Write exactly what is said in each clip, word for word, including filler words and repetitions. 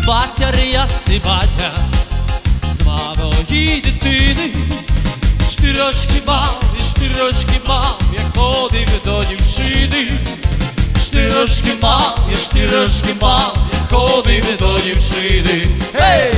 Батя ряси батя з малої дитини, штирочки мав, і штирочки мав, я ходив до дівчини. Штирочки мав, я штирочки мав, я ходив до дівчини. Гей!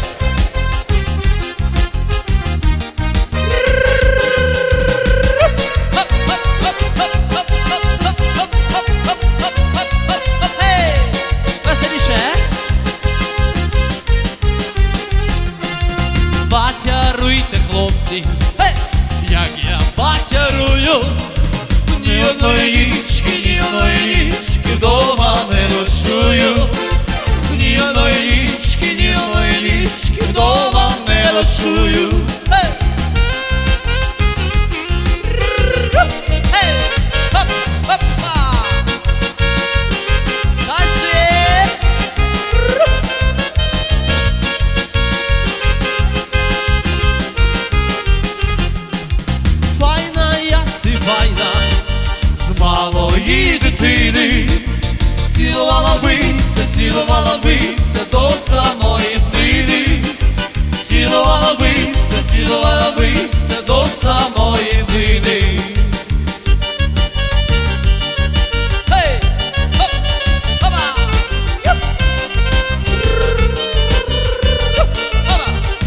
Батяруйте, хлопці, hey! Як я батярую, ні одної нічки, ні одної нічки вдома не ночую. Ні одної нічки, ні одної нічки вдома не ночую. Hey! Hey! Хоп, хопа! Танцює! Файна з малої дитини, цілувала бився, цілувала бився до самої днини. Цілувала бився, цілувала бився до самої днини. Гей! Хоп! Хопа! Юп! Хопа!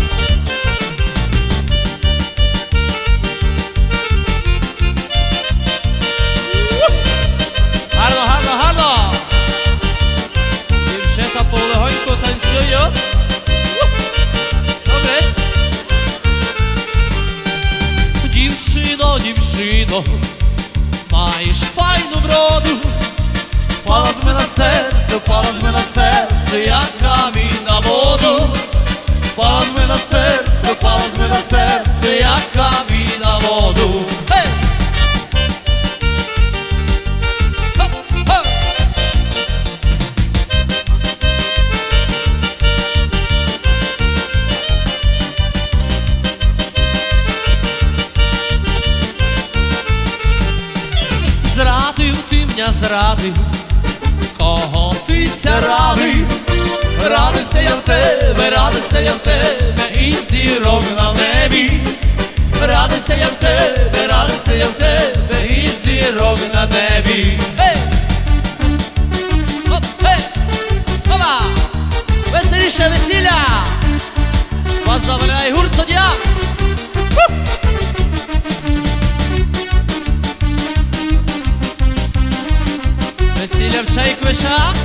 Гарно, гарно, гарно! Дівчата полегонько танцюють. Добре. Дівчино, дівчино, маєш файну вроду. Впала з мене на серце, впала з мене на серце, як камінь на воду. Впала з мене на серце, впала з мене на серце, як камінь на воду. Гей! Зрадив ти мене, зрадив, кого ти ся радив? Радився я в тебе, радився я в тебе, і зірок на небі. Радився я в тебе, радився я в тебе, і зірок на небі. Гей! Оп, гей! Опа! Веселіше, весілля! Вас заваляє гурт Зодіак! Весілля в Чайковичах.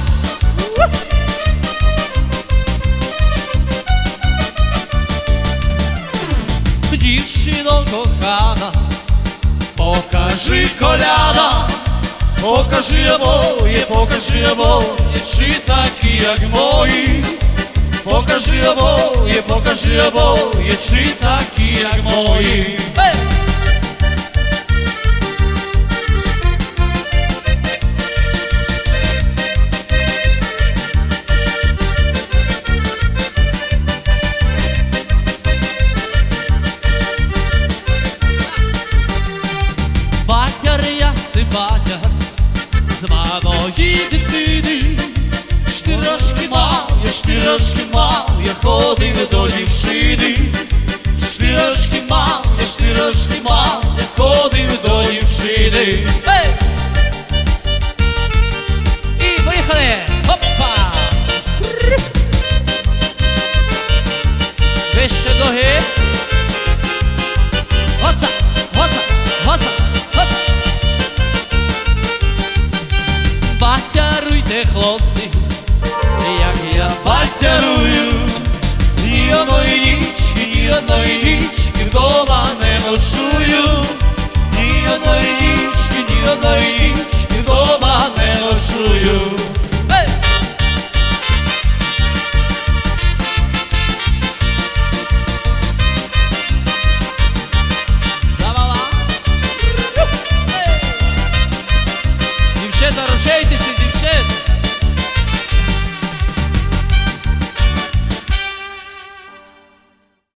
Дівчино кохана, покажи коляда, покажи обоє, покажи обоє, чи такі, як мої. Покажи обоє, покажи обоє, чи такі, як мої. Hey! Батя з малої дитини, штирочки мав, я штирочки мав, я ходив до дівчини. Штирочки мав, я штирочки мав, я ходив до дівчини. Гей! І поїхали! Опа! Вище ноги. Гоца, гоца, гоца, гоца. Батяруйте, хлопці, як я батярую. Ні одної нічки, ні одної нічки вдома не ночую. Ні одної нічки, ні одної нічки вдома не ночую.